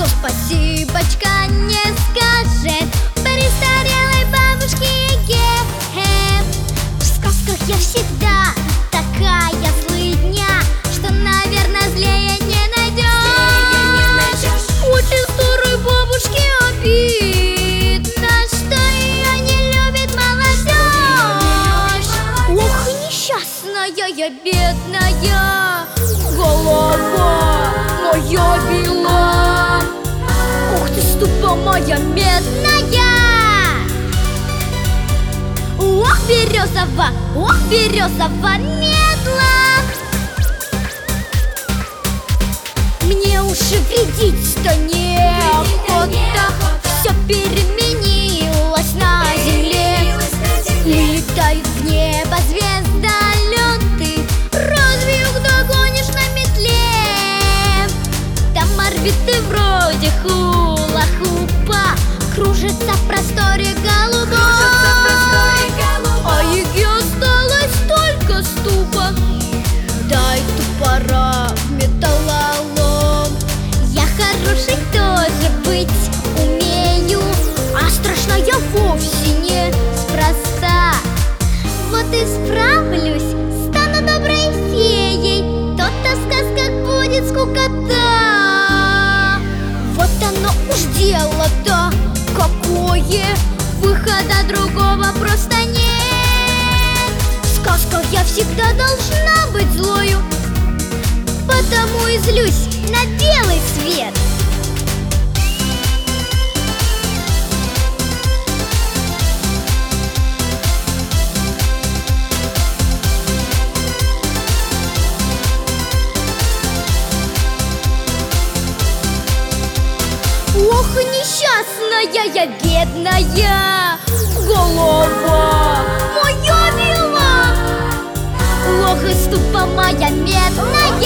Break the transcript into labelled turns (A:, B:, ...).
A: кто спасибочка не скажет престарелой бабушке Еге. В сказках я всегда такая злыдня, что, наверное, злее не найдешь. Очень старой бабушке обидно, что ее не любит молодежь. Ох, несчастная я, бедная, голова моя бела. Ух ты, ступа моя медная. Ох, березова медла. Мне уж и вредить-то неохота. Все переменилось на земле. Летают в небо звездолеты. Разве их догонишь на метле? Там орбиты вроде хула-хупа, кружится в просторе голубом. А Еге осталось только ступа. Дай топора в металлолом. Я хорошей тоже быть умею, а страшно я вовсе не спроста. Вот и справлюсь, стану доброй феей. То-то в сказках будет скукота. Вот оно уж дело-то какое, выхода другого просто нет. В сказках я всегда должна быть злою, потому и злюсь на белый свет. Ох, несчастная я, бедная, голова моя бела. Ох, и ступа моя медная.